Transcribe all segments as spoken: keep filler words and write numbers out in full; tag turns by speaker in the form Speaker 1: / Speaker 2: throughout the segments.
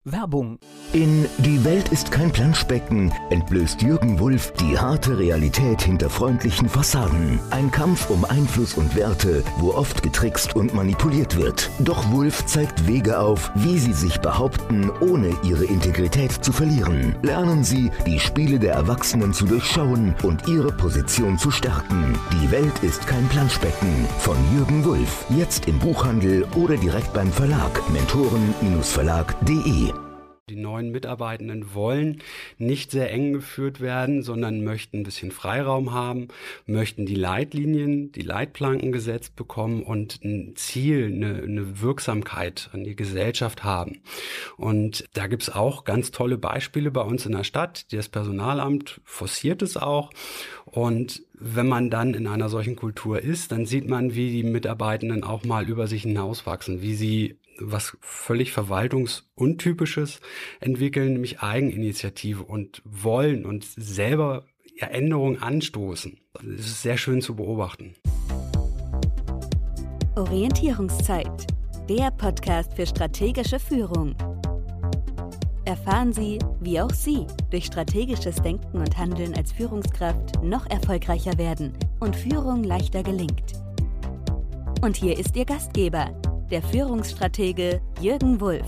Speaker 1: Werbung.
Speaker 2: In Die Welt ist kein Planschbecken entblößt Jürgen Wulff die harte Realität hinter freundlichen Fassaden. Ein Kampf um Einfluss und Werte, wo oft getrickst und manipuliert wird. Doch Wulff zeigt Wege auf, wie sie sich behaupten, ohne ihre Integrität zu verlieren. Lernen Sie, die Spiele der Erwachsenen zu durchschauen und ihre Position zu stärken. Die Welt ist kein Planschbecken von Jürgen Wulff. Jetzt im Buchhandel oder direkt beim Verlag mentoren Verlag punkt de.
Speaker 3: Die neuen Mitarbeitenden wollen nicht sehr eng geführt werden, sondern möchten ein bisschen Freiraum haben, möchten die Leitlinien, die Leitplanken gesetzt bekommen und ein Ziel, eine, eine Wirksamkeit an die Gesellschaft haben. Und da gibt's auch ganz tolle Beispiele bei uns in der Stadt. Das Personalamt forciert es auch. Und wenn man dann in einer solchen Kultur ist, dann sieht man, wie die Mitarbeitenden auch mal über sich hinauswachsen, wie sie was völlig Verwaltungsuntypisches entwickeln, nämlich Eigeninitiative und wollen und selber ja, Änderungen anstoßen. Das ist sehr schön zu beobachten.
Speaker 4: Orientierungszeit, der Podcast für strategische Führung. Erfahren Sie, wie auch Sie durch strategisches Denken und Handeln als Führungskraft noch erfolgreicher werden und Führung leichter gelingt. Und hier ist Ihr Gastgeber, der Führungsstratege Jürgen Wulff.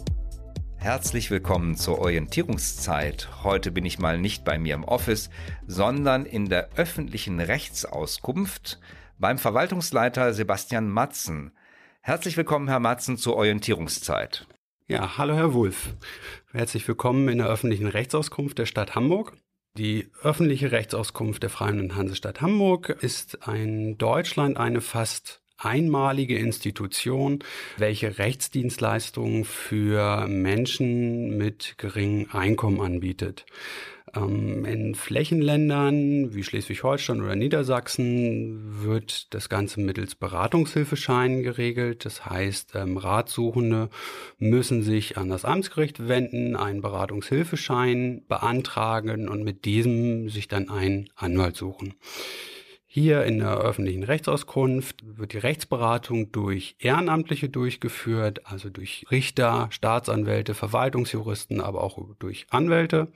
Speaker 5: Herzlich willkommen zur Orientierungszeit. Heute bin ich mal nicht bei mir im Office, sondern in der öffentlichen Rechtsauskunft beim Verwaltungsleiter Sebastian Matzen. Herzlich willkommen, Herr Matzen, zur Orientierungszeit.
Speaker 3: Ja, hallo Herr Wulff. Herzlich willkommen in der öffentlichen Rechtsauskunft der Stadt Hamburg. Die öffentliche Rechtsauskunft der Freien Hansestadt Hamburg ist in Deutschland eine fast einmalige Institution, welche Rechtsdienstleistungen für Menschen mit geringem Einkommen anbietet. Ähm, in Flächenländern wie Schleswig-Holstein oder Niedersachsen wird das Ganze mittels Beratungshilfescheinen geregelt. Das heißt, ähm, Ratsuchende müssen sich an das Amtsgericht wenden, einen Beratungshilfeschein beantragen und mit diesem sich dann einen Anwalt suchen. Hier in der öffentlichen Rechtsauskunft wird die Rechtsberatung durch Ehrenamtliche durchgeführt, also durch Richter, Staatsanwälte, Verwaltungsjuristen, aber auch durch Anwälte,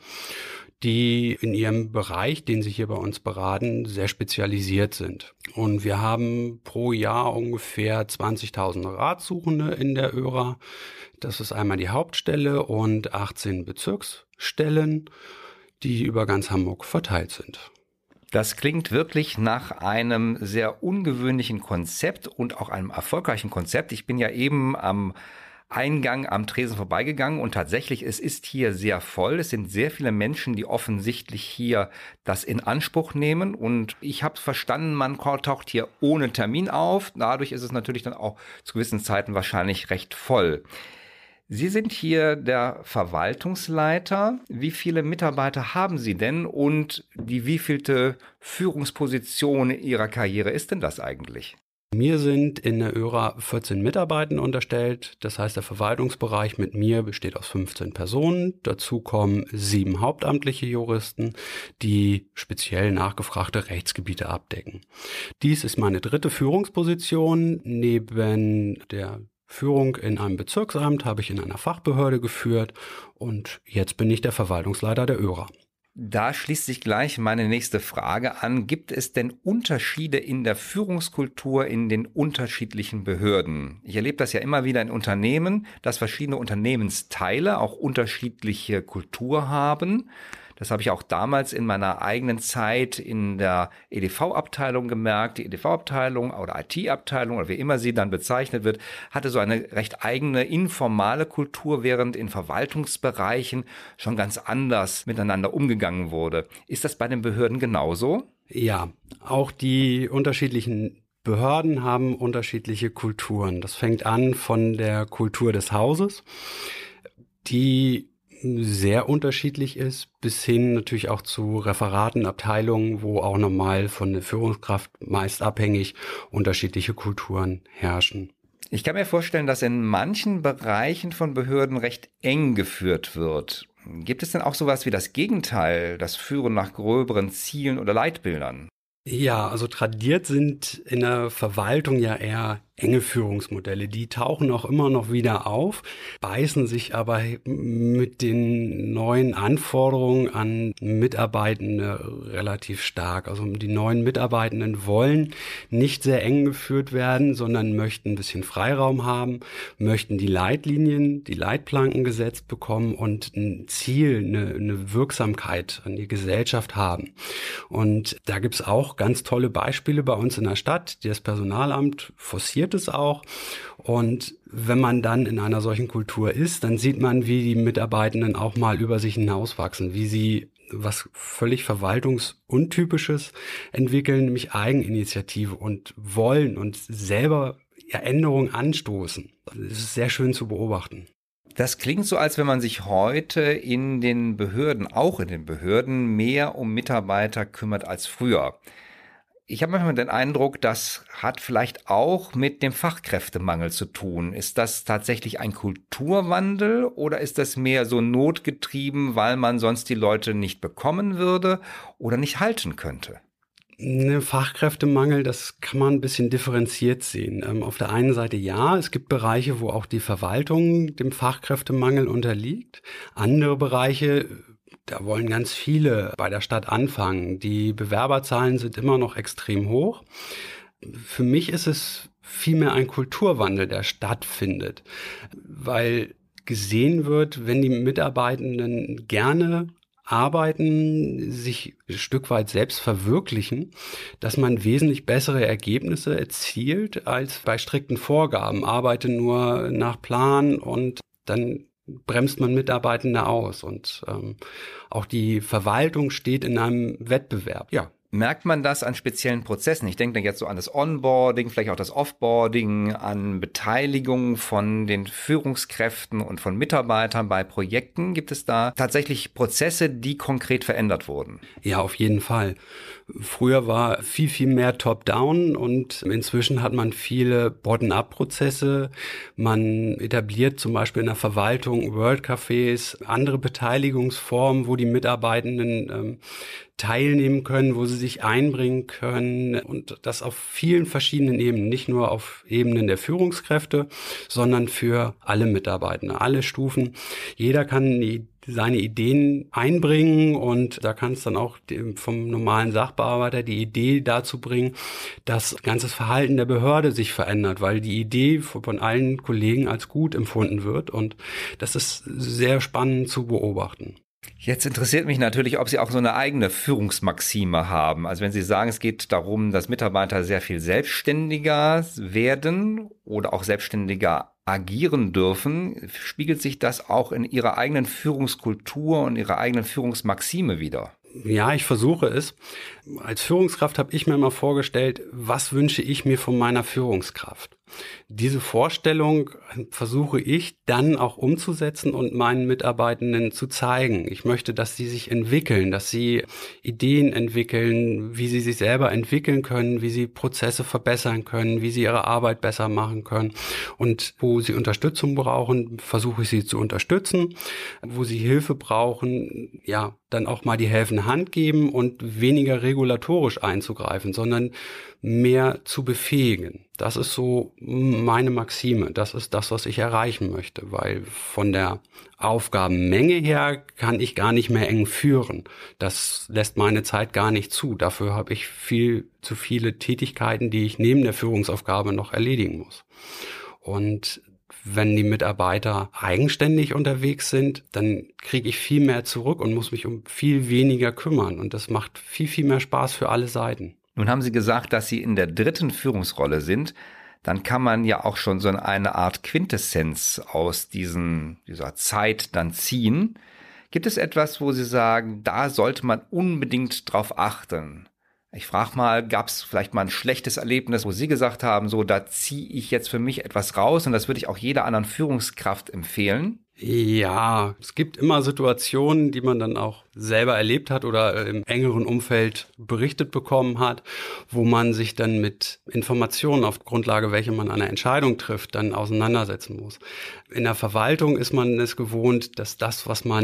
Speaker 3: die in ihrem Bereich, den sie hier bei uns beraten, sehr spezialisiert sind. Und wir haben pro Jahr ungefähr zwanzigtausend Ratsuchende in der Ö R A. Das ist einmal die Hauptstelle und achtzehn Bezirksstellen, die über ganz Hamburg verteilt sind.
Speaker 5: Das klingt wirklich nach einem sehr ungewöhnlichen Konzept und auch einem erfolgreichen Konzept. Ich bin ja eben am Eingang am Tresen vorbeigegangen und tatsächlich, es ist hier sehr voll. Es sind sehr viele Menschen, die offensichtlich hier das in Anspruch nehmen. Und ich habe verstanden, man taucht hier ohne Termin auf. Dadurch ist es natürlich dann auch zu gewissen Zeiten wahrscheinlich recht voll. Sie sind hier der Verwaltungsleiter. Wie viele Mitarbeiter haben Sie denn und die wievielte Führungsposition Ihrer Karriere ist denn das eigentlich?
Speaker 3: Mir sind in der Ö R A vierzehn Mitarbeiter unterstellt. Das heißt, der Verwaltungsbereich mit mir besteht aus fünfzehn Personen. Dazu kommen sieben hauptamtliche Juristen, die speziell nachgefragte Rechtsgebiete abdecken. Dies ist meine dritte Führungsposition. Neben der Führung in einem Bezirksamt habe ich in einer Fachbehörde geführt und jetzt bin ich der Verwaltungsleiter der Ö R A.
Speaker 5: Da schließt sich gleich meine nächste Frage an. Gibt es denn Unterschiede in der Führungskultur in den unterschiedlichen Behörden? Ich erlebe das ja immer wieder in Unternehmen, dass verschiedene Unternehmensteile auch unterschiedliche Kultur haben. Das habe ich auch damals in meiner eigenen Zeit in der E D V-Abteilung gemerkt. Die E D V-Abteilung oder I T-Abteilung oder wie immer sie dann bezeichnet wird, hatte so eine recht eigene informale Kultur, während in Verwaltungsbereichen schon ganz anders miteinander umgegangen wurde. Ist das bei den Behörden genauso?
Speaker 3: Ja, auch die unterschiedlichen Behörden haben unterschiedliche Kulturen. Das fängt an von der Kultur des Hauses, die sehr unterschiedlich ist, bis hin natürlich auch zu Referaten, Abteilungen, wo auch normal von der Führungskraft meist abhängig unterschiedliche Kulturen herrschen.
Speaker 5: Ich kann mir vorstellen, dass in manchen Bereichen von Behörden recht eng geführt wird. Gibt es denn auch sowas wie das Gegenteil, das Führen nach gröberen Zielen oder Leitbildern?
Speaker 3: Ja, also tradiert sind in der Verwaltung ja eher enge Führungsmodelle. Die tauchen auch immer noch wieder auf, beißen sich aber mit den neuen Anforderungen an Mitarbeitende relativ stark. Also die neuen Mitarbeitenden wollen nicht sehr eng geführt werden, sondern möchten ein bisschen Freiraum haben, möchten die Leitlinien, die Leitplanken gesetzt bekommen und ein Ziel, eine, eine Wirksamkeit an die Gesellschaft haben. Und da gibt's auch ganz tolle Beispiele bei uns in der Stadt. Das Personalamt forciert es auch. Und wenn man dann in einer solchen Kultur ist, dann sieht man, wie die Mitarbeitenden auch mal über sich hinauswachsen, wie sie was völlig Verwaltungsuntypisches entwickeln, nämlich Eigeninitiative und wollen und selber Änderungen anstoßen. Das ist sehr schön zu beobachten.
Speaker 5: Das klingt so, als wenn man sich heute in den Behörden, auch in den Behörden, mehr um Mitarbeiter kümmert als früher. Ich habe manchmal den Eindruck, das hat vielleicht auch mit dem Fachkräftemangel zu tun. Ist das tatsächlich ein Kulturwandel oder ist das mehr so notgetrieben, weil man sonst die Leute nicht bekommen würde oder nicht halten könnte?
Speaker 3: Ne, Fachkräftemangel, das kann man ein bisschen differenziert sehen. Ähm, auf der einen Seite ja, es gibt Bereiche, wo auch die Verwaltung dem Fachkräftemangel unterliegt. Andere Bereiche, da wollen ganz viele bei der Stadt anfangen. Die Bewerberzahlen sind immer noch extrem hoch. Für mich ist es vielmehr ein Kulturwandel, der stattfindet, weil gesehen wird, wenn die Mitarbeitenden gerne arbeiten, sich ein Stück weit selbst verwirklichen, dass man wesentlich bessere Ergebnisse erzielt als bei strikten Vorgaben. Arbeite nur nach Plan und dann bremst man Mitarbeitende aus. Und ähm, auch die Verwaltung steht in einem Wettbewerb. Ja.
Speaker 5: Merkt man das an speziellen Prozessen? Ich denke da jetzt so an das Onboarding, vielleicht auch das Offboarding, an Beteiligung von den Führungskräften und von Mitarbeitern bei Projekten. Gibt es da tatsächlich Prozesse, die konkret verändert wurden?
Speaker 3: Ja, auf jeden Fall. Früher war viel, viel mehr Top-Down und inzwischen hat man viele Bottom-up-Prozesse. Man etabliert zum Beispiel in der Verwaltung World-Cafés, andere Beteiligungsformen, wo die Mitarbeitenden ähm, teilnehmen können, wo sie sich einbringen können und das auf vielen verschiedenen Ebenen, nicht nur auf Ebenen der Führungskräfte, sondern für alle Mitarbeitende, alle Stufen. Jeder kann die seine Ideen einbringen und da kann es dann auch vom normalen Sachbearbeiter die Idee dazu bringen, dass ganzes Verhalten der Behörde sich verändert, weil die Idee von allen Kollegen als gut empfunden wird und das ist sehr spannend zu beobachten.
Speaker 5: Jetzt interessiert mich natürlich, ob Sie auch so eine eigene Führungsmaxime haben. Also wenn Sie sagen, es geht darum, dass Mitarbeiter sehr viel selbstständiger werden oder auch selbstständiger agieren dürfen, spiegelt sich das auch in Ihrer eigenen Führungskultur und Ihrer eigenen Führungsmaxime wider?
Speaker 3: Ja, ich versuche es. Als Führungskraft habe ich mir mal vorgestellt, was wünsche ich mir von meiner Führungskraft? Diese Vorstellung versuche ich dann auch umzusetzen und meinen Mitarbeitenden zu zeigen. Ich möchte, dass sie sich entwickeln, dass sie Ideen entwickeln, wie sie sich selber entwickeln können, wie sie Prozesse verbessern können, wie sie ihre Arbeit besser machen können. Und wo sie Unterstützung brauchen, versuche ich sie zu unterstützen. Wo sie Hilfe brauchen, ja, dann auch mal die helfende Hand geben und weniger regulatorisch einzugreifen, sondern mehr zu befähigen. Das ist so meine Maxime. Das ist das, was ich erreichen möchte, weil von der Aufgabenmenge her kann ich gar nicht mehr eng führen. Das lässt meine Zeit gar nicht zu. Dafür habe ich viel zu viele Tätigkeiten, die ich neben der Führungsaufgabe noch erledigen muss. Und wenn die Mitarbeiter eigenständig unterwegs sind, dann kriege ich viel mehr zurück und muss mich um viel weniger kümmern. Und das macht viel, viel mehr Spaß für alle Seiten.
Speaker 5: Nun haben Sie gesagt, dass Sie in der dritten Führungsrolle sind. Dann kann man ja auch schon so eine Art Quintessenz aus diesen, dieser Zeit dann ziehen. Gibt es etwas, wo Sie sagen, da sollte man unbedingt drauf achten? Ich frage mal, gab es vielleicht mal ein schlechtes Erlebnis, wo Sie gesagt haben, so, da ziehe ich jetzt für mich etwas raus und das würde ich auch jeder anderen Führungskraft empfehlen?
Speaker 3: Ja, es gibt immer Situationen, die man dann auch selber erlebt hat oder im engeren Umfeld berichtet bekommen hat, wo man sich dann mit Informationen auf Grundlage, welche man eine Entscheidung trifft, dann auseinandersetzen muss. In der Verwaltung ist man es gewohnt, dass das, was man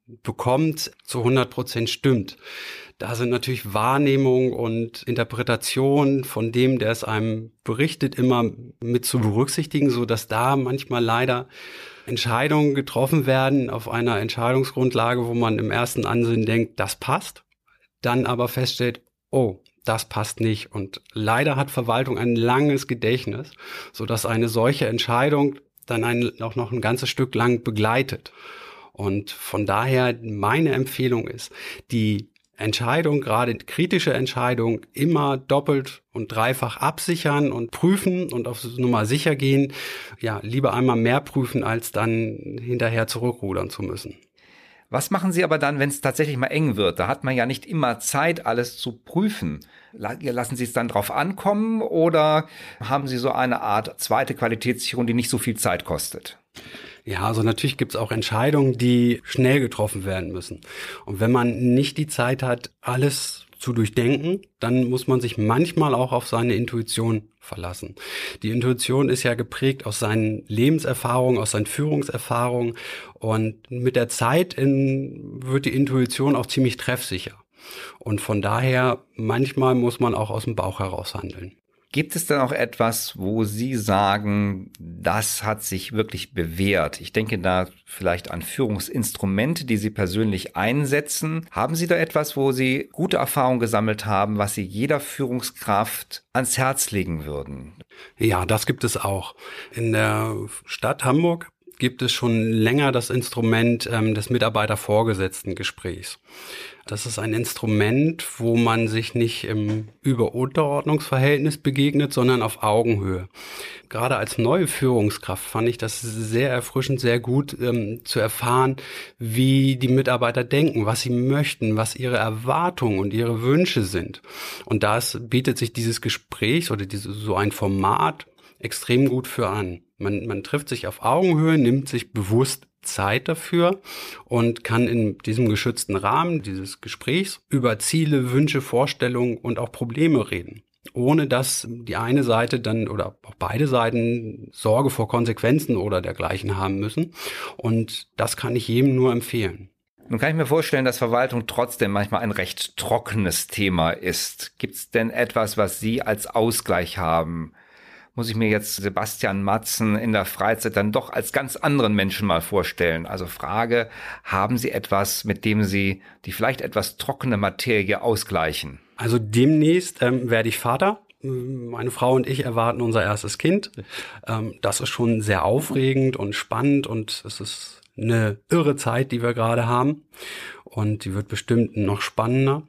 Speaker 3: bekommt, zu hundert Prozent stimmt. Da sind natürlich Wahrnehmung und Interpretation von dem, der es einem berichtet, immer mit zu berücksichtigen, so dass da manchmal leider Entscheidungen getroffen werden auf einer Entscheidungsgrundlage, wo man im ersten Ansinnen denkt, das passt, dann aber feststellt, oh, das passt nicht. Und leider hat Verwaltung ein langes Gedächtnis, so dass eine solche Entscheidung dann einen auch noch ein ganzes Stück lang begleitet. Und von daher meine Empfehlung ist, die Entscheidung, gerade kritische Entscheidung, immer doppelt und dreifach absichern und prüfen und auf Nummer sicher gehen. Ja, lieber einmal mehr prüfen, als dann hinterher zurückrudern zu müssen.
Speaker 5: Was machen Sie aber dann, wenn es tatsächlich mal eng wird? Da hat man ja nicht immer Zeit, alles zu prüfen. Lassen Sie es dann drauf ankommen oder haben Sie so eine Art zweite Qualitätssicherung, die nicht so viel Zeit kostet?
Speaker 3: Ja, also natürlich gibt es auch Entscheidungen, die schnell getroffen werden müssen. Und wenn man nicht die Zeit hat, alles zu durchdenken, dann muss man sich manchmal auch auf seine Intuition verlassen. Die Intuition ist ja geprägt aus seinen Lebenserfahrungen, aus seinen Führungserfahrungen und mit der Zeit in, wird die Intuition auch ziemlich treffsicher. Und von daher, manchmal muss man auch aus dem Bauch heraus handeln.
Speaker 5: Gibt es denn auch etwas, wo Sie sagen, das hat sich wirklich bewährt? Ich denke da vielleicht an Führungsinstrumente, die Sie persönlich einsetzen. Haben Sie da etwas, wo Sie gute Erfahrungen gesammelt haben, was Sie jeder Führungskraft ans Herz legen würden?
Speaker 3: Ja, das gibt es auch. In der Stadt Hamburg gibt es schon länger das Instrument ähm, des Mitarbeitervorgesetzten-Gesprächs. Das ist ein Instrument, wo man sich nicht im Über-Unterordnungsverhältnis begegnet, sondern auf Augenhöhe. Gerade als neue Führungskraft fand ich das sehr erfrischend, sehr gut ähm, zu erfahren, wie die Mitarbeiter denken, was sie möchten, was ihre Erwartungen und ihre Wünsche sind. Und das bietet sich dieses Gespräch oder diese, so ein Format extrem gut für an. Man, man trifft sich auf Augenhöhe, nimmt sich bewusst Zeit dafür und kann in diesem geschützten Rahmen dieses Gesprächs über Ziele, Wünsche, Vorstellungen und auch Probleme reden, ohne dass die eine Seite dann oder auch beide Seiten Sorge vor Konsequenzen oder dergleichen haben müssen. Und das kann ich jedem nur empfehlen.
Speaker 5: Nun kann ich mir vorstellen, dass Verwaltung trotzdem manchmal ein recht trockenes Thema ist. Gibt es denn etwas, was Sie als Ausgleich haben? Muss ich mir jetzt Sebastian Matzen in der Freizeit dann doch als ganz anderen Menschen mal vorstellen? Also Frage, haben Sie etwas, mit dem Sie die vielleicht etwas trockene Materie ausgleichen?
Speaker 3: Also demnächst ähm, werde ich Vater. Meine Frau und ich erwarten unser erstes Kind. Ähm, das ist schon sehr aufregend und spannend und es ist eine irre Zeit, die wir gerade haben. Und die wird bestimmt noch spannender.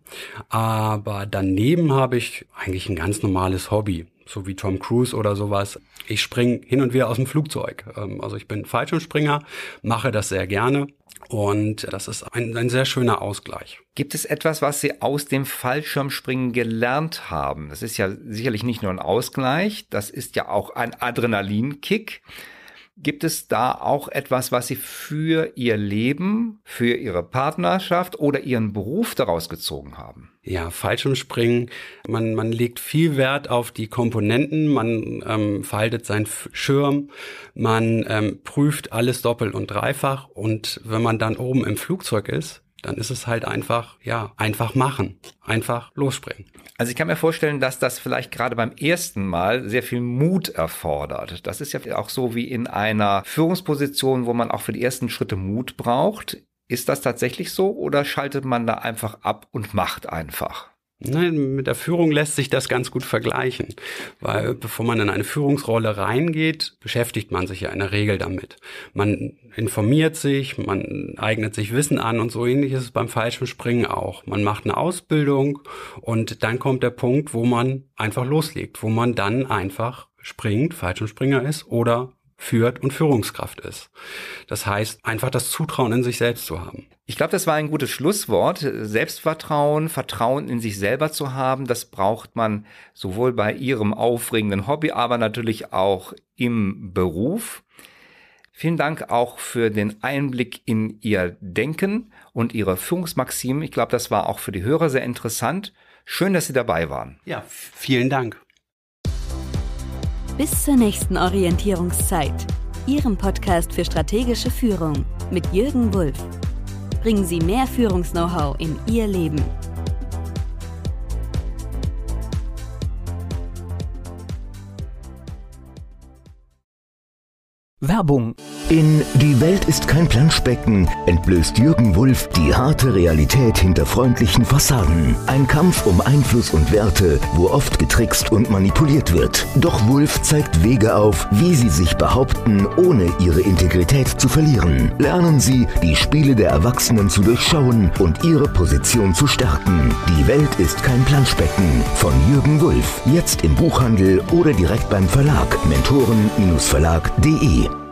Speaker 3: Aber daneben habe ich eigentlich ein ganz normales Hobby. So wie Tom Cruise oder sowas. Ich springe hin und wieder aus dem Flugzeug. Also ich bin Fallschirmspringer, mache das sehr gerne und das ist ein, ein sehr schöner Ausgleich.
Speaker 5: Gibt es etwas, was Sie aus dem Fallschirmspringen gelernt haben? Das ist ja sicherlich nicht nur ein Ausgleich, das ist ja auch ein Adrenalinkick. Gibt es da auch etwas, was Sie für Ihr Leben, für Ihre Partnerschaft oder Ihren Beruf daraus gezogen haben?
Speaker 3: Ja, Fallschirmspringen, man, man legt viel Wert auf die Komponenten, man ähm, faltet seinen Schirm, man ähm, prüft alles doppelt und dreifach und wenn man dann oben im Flugzeug ist, dann ist es halt einfach, ja, einfach machen, einfach losspringen.
Speaker 5: Also ich kann mir vorstellen, dass das vielleicht gerade beim ersten Mal sehr viel Mut erfordert. Das ist ja auch so wie in einer Führungsposition, wo man auch für die ersten Schritte Mut braucht. Ist das tatsächlich so oder schaltet man da einfach ab und macht einfach?
Speaker 3: Nein, mit der Führung lässt sich das ganz gut vergleichen, weil bevor man in eine Führungsrolle reingeht, beschäftigt man sich ja in der Regel damit. Man informiert sich, man eignet sich Wissen an und so ähnlich ist es beim Fallschirmspringen auch. Man macht eine Ausbildung und dann kommt der Punkt, wo man einfach loslegt, wo man dann einfach springt, Fallschirmspringer ist oder führt und Führungskraft ist. Das heißt, einfach das Zutrauen in sich selbst zu haben.
Speaker 5: Ich glaube, das war ein gutes Schlusswort. Selbstvertrauen, Vertrauen in sich selber zu haben, das braucht man sowohl bei Ihrem aufregenden Hobby, aber natürlich auch im Beruf. Vielen Dank auch für den Einblick in Ihr Denken und Ihre Führungsmaximen. Ich glaube, das war auch für die Hörer sehr interessant. Schön, dass Sie dabei waren.
Speaker 3: Ja, vielen Dank.
Speaker 4: Bis zur nächsten Orientierungszeit, Ihrem Podcast für strategische Führung mit Jürgen Wulff. bringen Sie mehr Führungs-Know-how in Ihr Leben.
Speaker 2: Werbung. In Die Welt ist kein Planschbecken entblößt Jürgen Wulff die harte Realität hinter freundlichen Fassaden. Ein Kampf um Einfluss und Werte, wo oft getrickst und manipuliert wird. Doch Wulff zeigt Wege auf, wie Sie sich behaupten, ohne Ihre Integrität zu verlieren. Lernen Sie, die Spiele der Erwachsenen zu durchschauen und Ihre Position zu stärken. Die Welt ist kein Planschbecken von Jürgen Wulff. Jetzt im Buchhandel oder direkt beim Verlag mentoren Verlag punkt de.